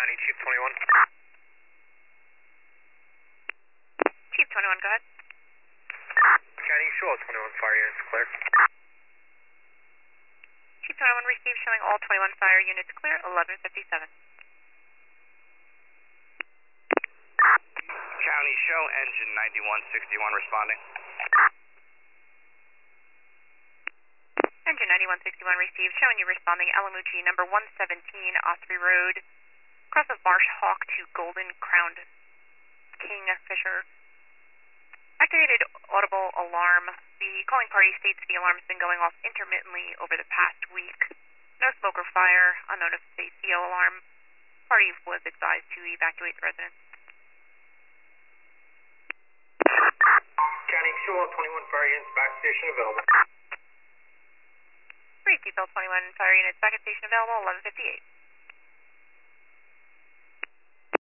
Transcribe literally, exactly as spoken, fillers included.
County, Chief twenty-one. Chief twenty-one, go ahead. County, show all twenty-one fire units clear. Chief twenty-one received, showing all twenty-one fire units clear, eleven fifty-seven. County, show engine ninety-one sixty-one responding. Engine ninety-one sixty-one received, showing you responding Alamuchi number one seventeen, Osprey Road, cross of Marsh Hawk to Golden Crowned Kingfisher. Activated audible alarm. The calling party states the alarm has been going off intermittently over the past week. No smoke or fire, unknown if it's a C O alarm. Party was advised to evacuate the residence. County, show all twenty-one fire units back station available. Three seatbelt twenty-one fire units back at station available, eleven fifty-eight.